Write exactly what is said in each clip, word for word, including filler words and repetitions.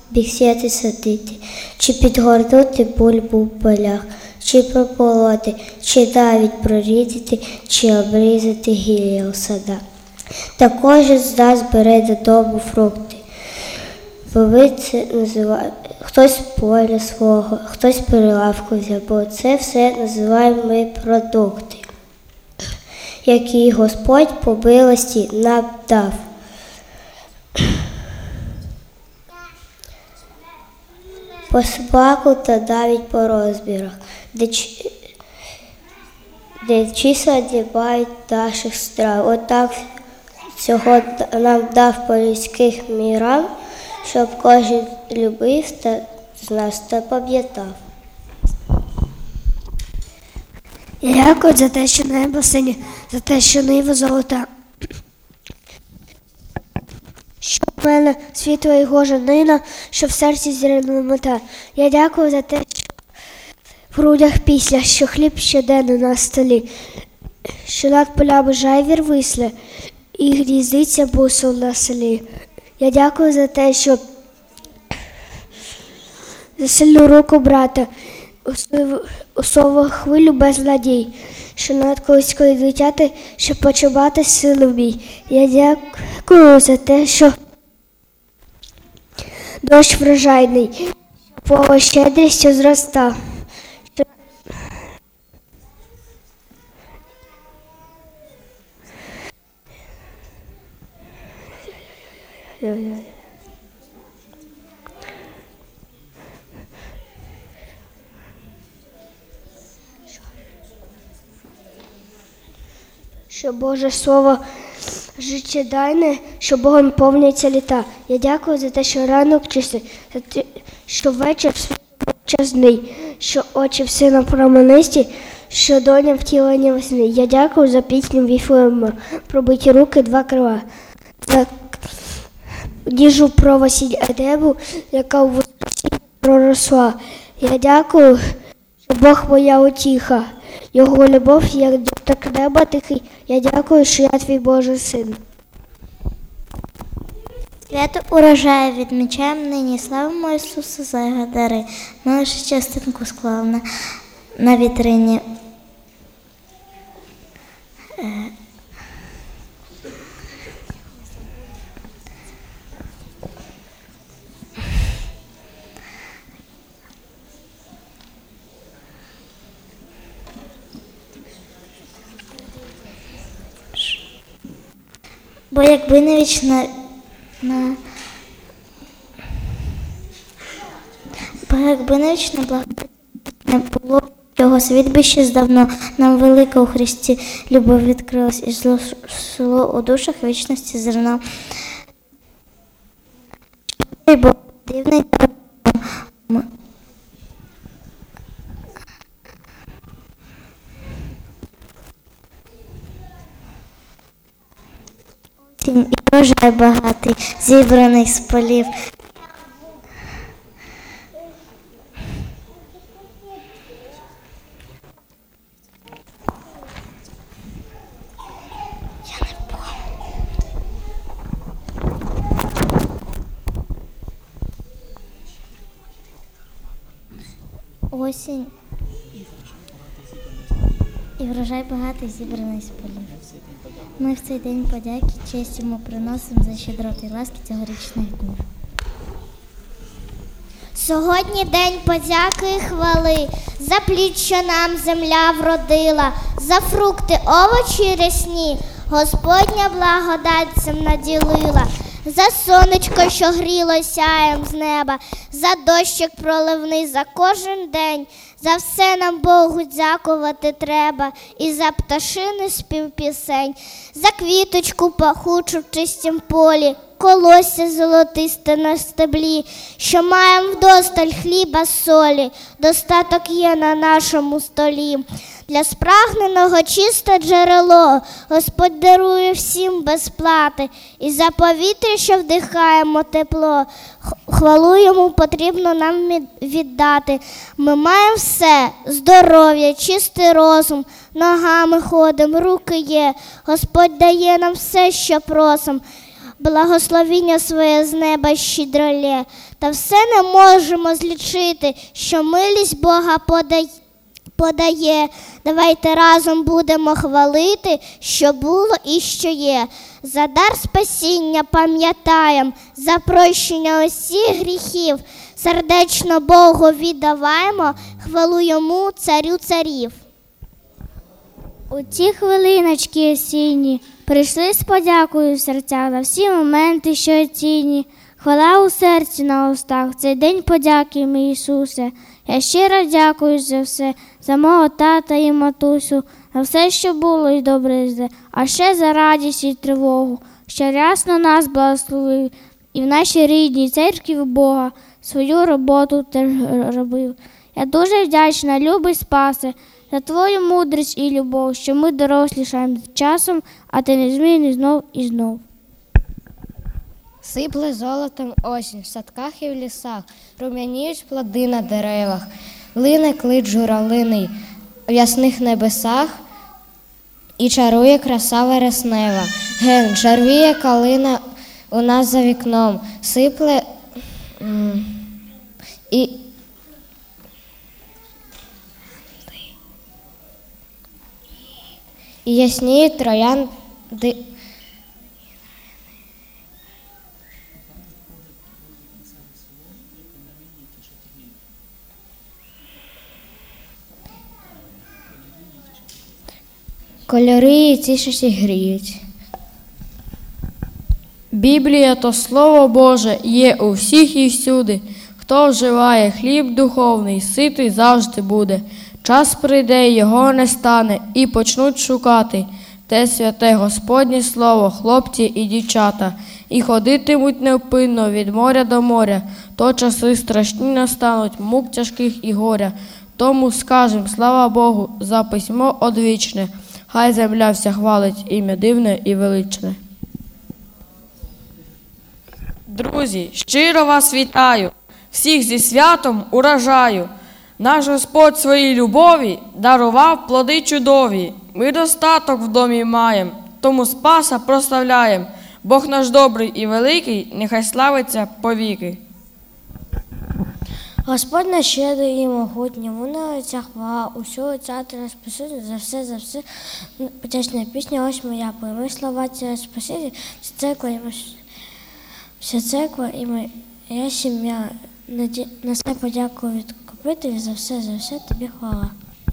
біг сіяти садити, чи підгорнути бульбу в полях, чи прополоти, чи навіть прорізати, чи обрізати гілля у садах. Та кожен з нас бере додому фрукти. Бо це називає хтось поля свого, хтось перелавку взяв, бо це все називаємо ми продукти, які Господь по милості нам дав. По смаку та навіть по розмірах, де, де числа не мають наших страв. Отак цього нам дав по людських мірам, щоб кожен любив та з нас та пам'ятав. Я дякую за те, що небо синє, за те, що нива золота, що в мене світло і гожанина, що в серці зіряна мета. Я дякую за те, що в грудях після, що хліб щоденно на столі, що над полями жайвір висле і гніздиться бусол на селі. Я дякую за те, що за сильну руку брата, у слово хвилю без надій, що над колискою дитяти, щоб почувати сили в мій. Я дякую за те, що дощ врожайний, поле щедрістю зроста. Що Боже Слово життєдайне, що Богом повняться літа. Я дякую за те, що ранок чистий, за те, що вечір чесний, що очі в сина променисті, що доня втілення весни. Я дякую за пісню Віфлеєма, пробиті руки, два крила, за ніжу про осінь Едему, яка у воскресінні проросла. Я дякую, що Бог моя утіха, Його любов, як дотик неба тихий. Я дякую, що я твій Божий син. Свято урожаю відмічаємо нині, славимо Ісуса за його дари. Ми лише частинку склали на, на вітрині. Бо якби не вічна на бо якби не вічна благодать не було цього, світ би ще здавно нам велика у Христі любов відкрилась, і зло село у душах вічності зерно. Бо дивний і врожай багатий, зібраний з полів. Я не помню. Осінь. І врожай багатий, зібраний з полів. Ми в цей день подяки честь йому приносимо за щедроти і ласки цьогорічних днів. Сьогодні день подяки і хвали, за плід, що нам земля вродила, за фрукти, овочі рясні, Господня благодать цим наділила. За сонечко, що гріло сяєм з неба, за дощик проливний, за кожен день, за все нам Богу дякувати треба, і за пташини спів пісень, за квіточку пахучу в чистім полі, колосся золотисте на стеблі, що маєм вдосталь хліба солі, достаток є на нашому столі. Для спрагненого чисте джерело Господь дарує всім без плати, і за повітря, що вдихаємо тепло, хвалу йому потрібно нам віддати. Ми маємо все, здоров'я, чистий розум, ногами ходимо, руки є, Господь дає нам все, що просим, благословіння своє з неба щедро лє. та все не можемо злічити, що милість Бога подає. подає. Давайте разом будемо хвалити, що було і що є. За дар спасіння пам'ятаєм, за прощення усіх гріхів. Сердечно Богу віддаваємо, хвалу йому, царю царів. У ці хвилиночки осінні прийшли з подякою в серцях за всі моменти, що цінні. Хвала у серці на устах, цей день подяки, мій Ісусе. Я щиро дякую за все, за мого тата і матусю, за все, що було і добре і зле, а ще за радість і тривогу, що рясно нас благословив і в нашій рідній церкві Бога свою роботу теж робив. Я дуже вдячна, любий Спасе, за твою мудрість і любов, що ми дорослішаємо з часом, а ти незмінний знов і знов. Сипле золотом осінь в садках і в лісах, рум'яніють плоди на деревах, лине клич журавлиний в ясних небесах і чарує краса вереснева. Ген, чарвіє калина у нас за вікном, сипле м- і і ясніють троянди. Кольори і тішать і гріють. Біблія – то Слово Боже, є у всіх і всюди. Хто вживає хліб духовний, ситий завжди буде. Час прийде, його не стане, і почнуть шукати те святе Господнє Слово, хлопці і дівчата, і ходитимуть невпинно від моря до моря. То часи страшні настануть, мук тяжких і горя. Тому скажем, слава Богу, за письмо одвічне. Хай земля вся хвалить ім'я дивне і величне. Друзі, щиро вас вітаю, всіх зі святом урожаю. Наш Господь своїй любові дарував плоди чудові. Ми достаток в домі маєм, тому Спаса прославляєм. Бог наш добрий і великий, нехай славиться повіки. Господь наш щедрий і могутній, йому на лиця хвала, усього царя спасителя, за все, за все. Потячна пісня, ось моя, прийми слова царя спасителя, вся церква і вся церква і моя сім'я. На все подякую від Купителя, за все, за все тобі хвала.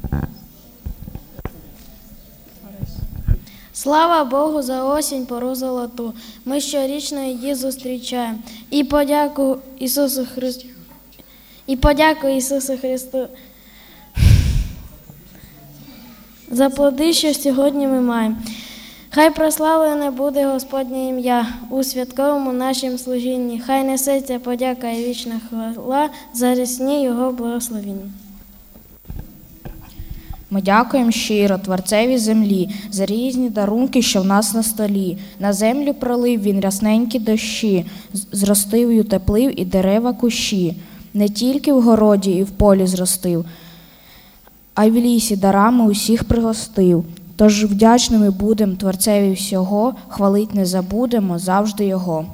Слава Богу за осінь, пору золоту. Ми щорічно її зустрічаємо. І подяку Ісусу Христу. І подяку Ісусу Христу за плоди, що сьогодні ми маємо. Хай прославлене буде Господнє ім'я у святковому нашому служінні. Хай несеться подяка і вічна хвала за рясні Його благословіння. Ми дякуємо щиро Творцеві землі за різні дарунки, що в нас на столі. На землю пролив він рясненькі дощі, зростив і утеплив і дерева кущі. Не тільки в городі і в полі зростив, а й в лісі дарами усіх пригостив. Тож вдячними будем Творцеві всього, хвалить не забудемо завжди Його.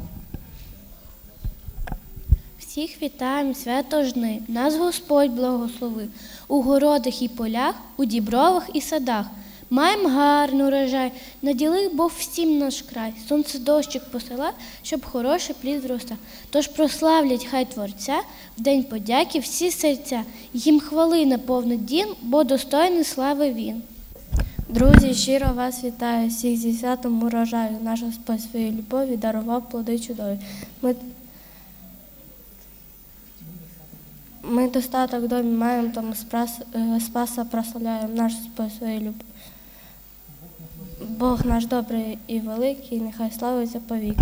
Всіх вітаємо свято жни, нас Господь благословив. У городах і полях, у дібровах і садах. Маємо гарний урожай, наділив Бог всім наш край. Сонце дощик посила, щоб хороший плід зростав. Тож прославлять хай Творця, в день подяки всі серця. Їм хвали наповнить дім, бо достойний слави він. Друзі, щиро вас вітаю, всіх зі святом урожаю. Наш Господь своєї любові дарував плоди чудові. Ми, ми достаток в домі маємо, тому спас, Спаса прославляємо. Наш Господь своєї любові. Бог наш добрий і великий, нехай славиться повіки.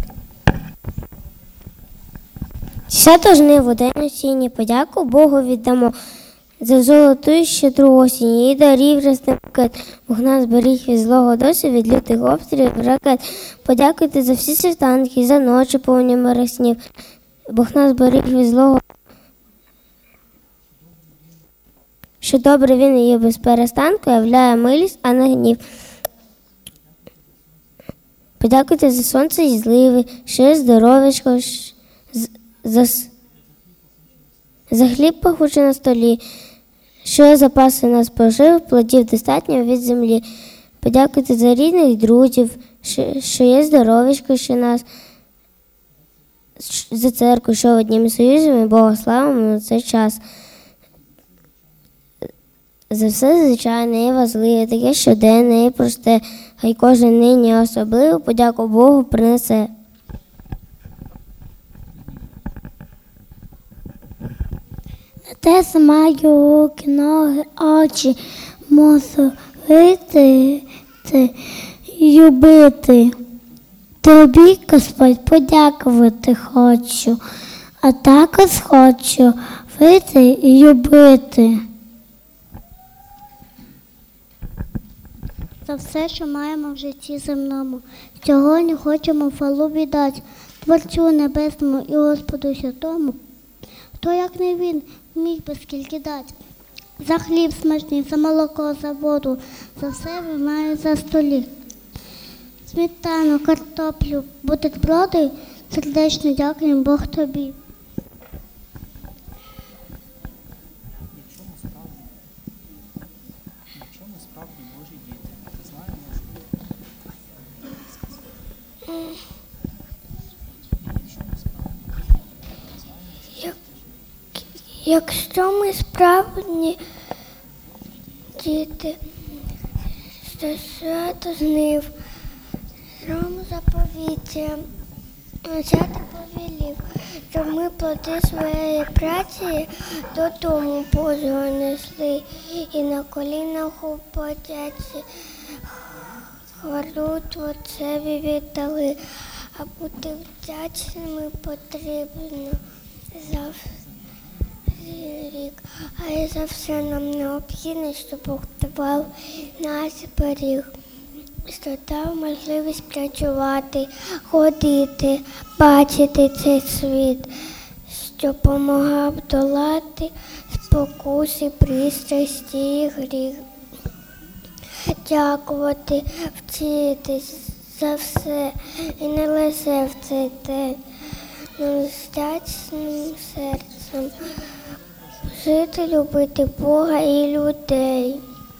Свято жниво, день осінній, подяку Богу віддамо за золоту і щедру осінь, і дарів рясний букет. Бог нас беріг від злого досі, від лютих обстрілів, ракет. Подякуйте за всі світанки, за ночі повні мирних снів. Бог нас беріг від злого, що добре він і без перестанку являє милість, а не гнів. Подякуйте за сонце і зливи, ще здоров'ячко, за, За хліб пахучий на столі, що запаси нас пожив, плодів достатньо від землі. Подякуйте за рідних друзів, що, що є здоровечко, що нас, за церкву, що в однім союзі ми Бога славимо на цей час. За все звичайне і важливе, таке щоденне і просте, хай кожен нині особливо подяку Богу принесе. Отець маю руки, ноги, очі, мусу вити, любити. Тобі, Господь, подякувати хочу, а також хочу вити і любити. За все, що маємо в житті земному, сьогодні хочемо хвалу віддати Творцю Небесному і Господу Святому, хто, як не він, міг би скільки дати. За хліб смачний, за молоко, за воду, за все вимає за столі. Сметану, картоплю, бутерброди, сердечно дякуємо Бог тобі. Якщо ми справні діти, що свято жнив, Рому заповіття, взяти повелів, щоб ми плоди своєї праці додому Божого несли і на колінах у подяці хвалу Творцеві віддали, а бути вдячними потрібно завжди. Рік, а і за все нам необхідно, щоб Бог давав нас беріг, що дав можливість працювати, ходити, бачити цей світ, що допомагав долати спокуси, пристрасті і гріх. Дякувати, вчитись за все і не лише в цей день, но з вдячним серцем. Жити, любити Бога і людей.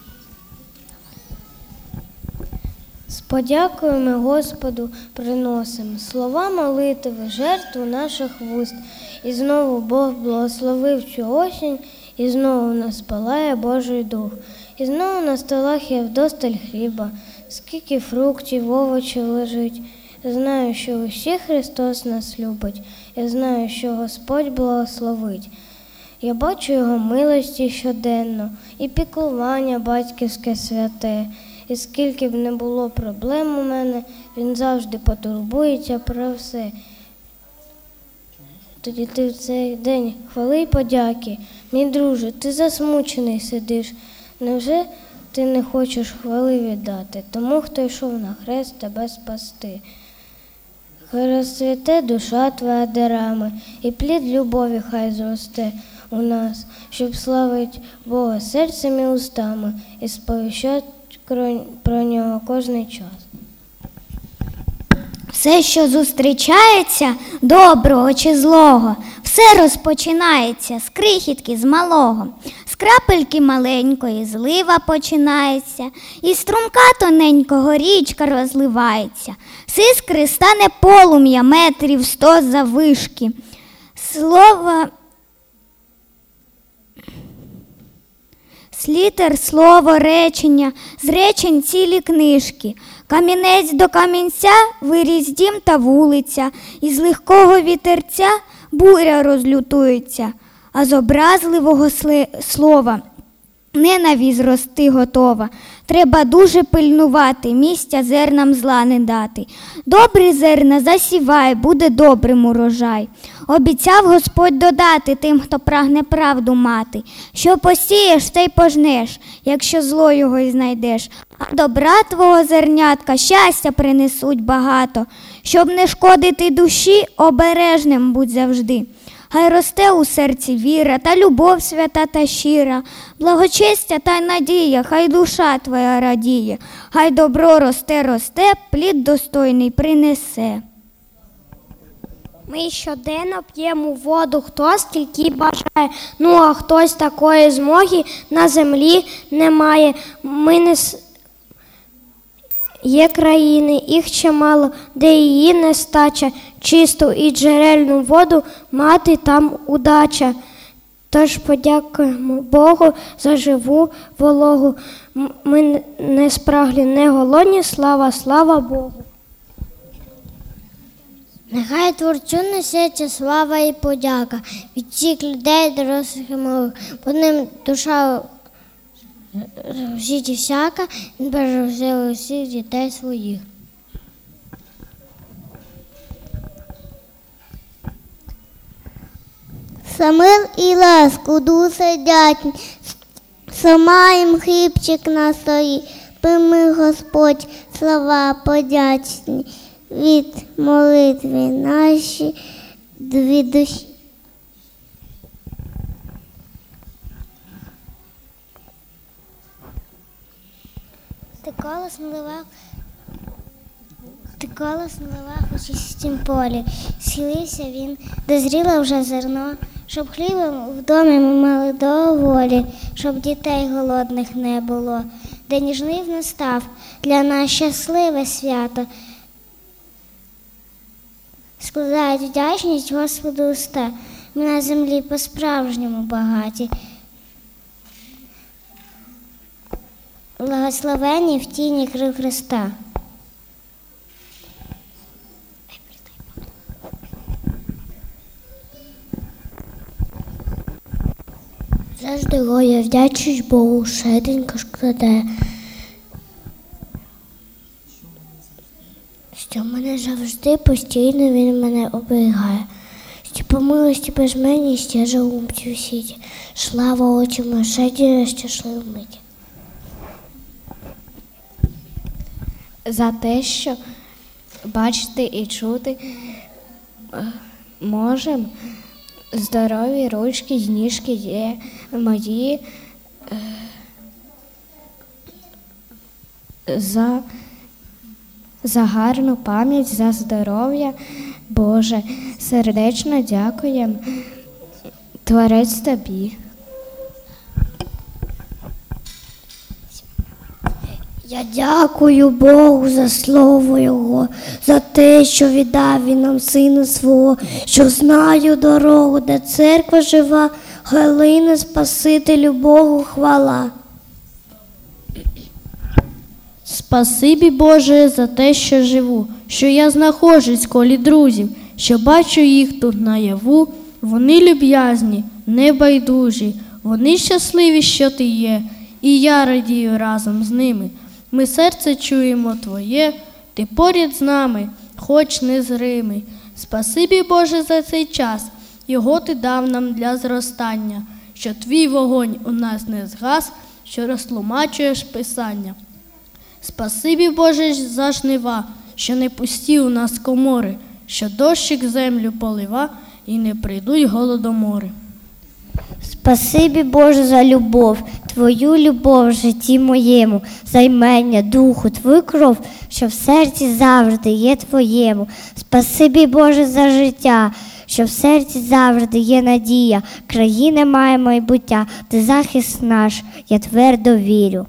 З подякою ми Господу приносимо слова молитви, жертву наших вуст. І знову Бог благословив цю осінь, і знову в нас палає Божий Дух. І знову на столах є вдосталь хліба, скільки фруктів, овочів лежить. Знаю, що усі Христос нас любить, я знаю, що Господь благословить. Я бачу Його милості щоденно, і піклування батьківське святе. І скільки б не було проблем у мене, Він завжди потурбується про все. Тоді ти в цей день хвали й подяки. Мій друже, ти засмучений сидиш. Невже ти не хочеш хвали віддати тому, хто йшов на хрест тебе спасти? Хай розцвіте душа твоя дарами, і плід любові хай зросте у нас, щоб славить Бога серцем і устами і сповіщати про нього кожний час. Все, що зустрічається, доброго чи злого, все розпочинається з крихітки, з малого. З крапельки маленької злива починається, і струмка тоненького річка розливається. З іскри стане полум'я метрів сто заввишки. Слово... З літер слово, речення, з речень цілі книжки. Камінець до камінця виріс дім та вулиця, і з легкого вітерця буря розлютується, а з образливого слова ненависть рости готова. Треба дуже пильнувати, місця зернам зла не дати. Добрі зерна засівай, буде добрим урожай. Обіцяв Господь додати тим, хто прагне правду мати. Що посієш, те й пожнеш, якщо зло його й знайдеш. А добра твого зернятка щастя принесуть багато. Щоб не шкодити душі, обережним будь завжди. Хай росте у серці віра та любов свята та щира, благочестя та надія, хай душа твоя радіє, хай добро росте, росте, плід достойний принесе. Ми щоденно п'ємо воду, хто скільки бажає, ну а хтось такої змоги на землі немає. Ми не с... Є країни, їх чимало, де її нестача, чисту і джерельну воду мати там удача. Тож подякуємо Богу за живу вологу. Ми не спраглі, не голодні, слава, слава Богу. Нехай Творцю несеться слава і подяка від всіх людей, дорослих і малих. По ним душа в світі всяка, він бережив усіх дітей своїх. За мир і ласку дуси дятні, сама їм хлібчик на столі. Прийми, Господь, слова подячні від молитви наші дві душі. Ти колос наливав, ти колос наливав у чистім полі. Схилився він, дозріло вже зерно, щоб хлібом в домі ми мали доволі, щоб дітей голодних не було. День жнив настав, для нас щасливе свято. Складають вдячність Господу уста, ми на землі по-справжньому багаті. Благословені в тіні крил Христа. Завжди гоя вдячність Богу, швиденько складе, що мене завжди постійно він мене оберігає. Що по милості безмежність я живу в цій світі. Слава Отцю милосердя, щасливу мить. За те, що бачити і чути можемо, здорові ручки й ніжки є мої, за, за гарну пам'ять, за здоров'я Боже. Сердечно дякуємо, Творець тобі. Я дякую Богу за слово Його, за те, що віддав Він нам Сина Свого, що знаю дорогу, де церква жива, Галина Спасителю Богу хвала. Спасибі, Боже, за те, що живу, що я знаходжусь в колі друзів, що бачу їх тут наяву. Вони люб'язні, небайдужі, вони щасливі, що ти є, і я радію разом з ними. Ми серце чуємо Твоє, Ти поряд з нами, хоч незримий. Спасибі, Боже, за цей час, його Ти дав нам для зростання, що Твій вогонь у нас не згас, що розтлумачуєш Писання. Спасибі, Боже, за жнива, що не пусті у нас комори, що дощик землю полива і не прийдуть голодомори. Спасибі, Боже, за любов, Твою любов в житті моєму, за імення, духу, Твою кров, що в серці завжди є Твоєму. Спасибі, Боже, за життя, що в серці завжди є надія, країна має майбуття, Ти захист наш, я твердо вірю.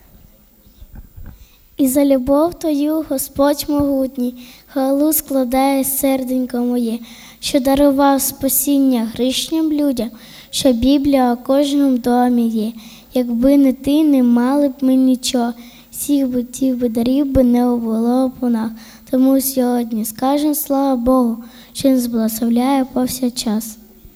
І за любов Твою, Господь могутній, хвалу складає серденько моє, що дарував спасіння грішним людям, що Біблія у кожному домі є. Якби не ти, не мали б ми нічого, всіх би тих би дарів би не було по нас. Тому сьогодні скажемо слава Богу, що Він зблагословляє повсякчас.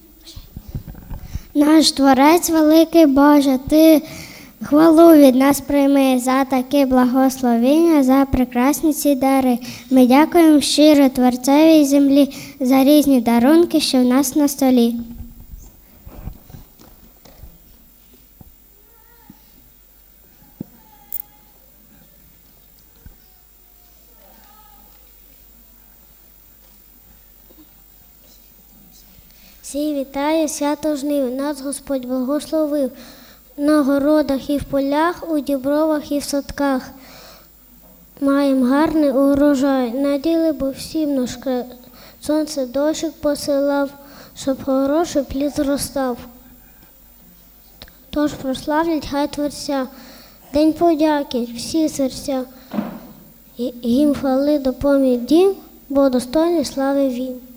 Наш Творець великий Боже, Ти хвалу від нас прийми за таке благословення, за прекрасні ці дари. Ми дякуємо щиро Творцевій землі за різні дарунки, що в нас на столі. Всі вітає свято жнив, нас Господь благословив. На городах і в полях, у дібровах і в садках. Маємо гарний урожай, наділи бо всім наш край. сонце дощик посилав, щоб хороший плід зростав. Тож прославлять хай Творця, День подяки, всі серця. Гімн хвали допоміг дім, бо достойний слави він.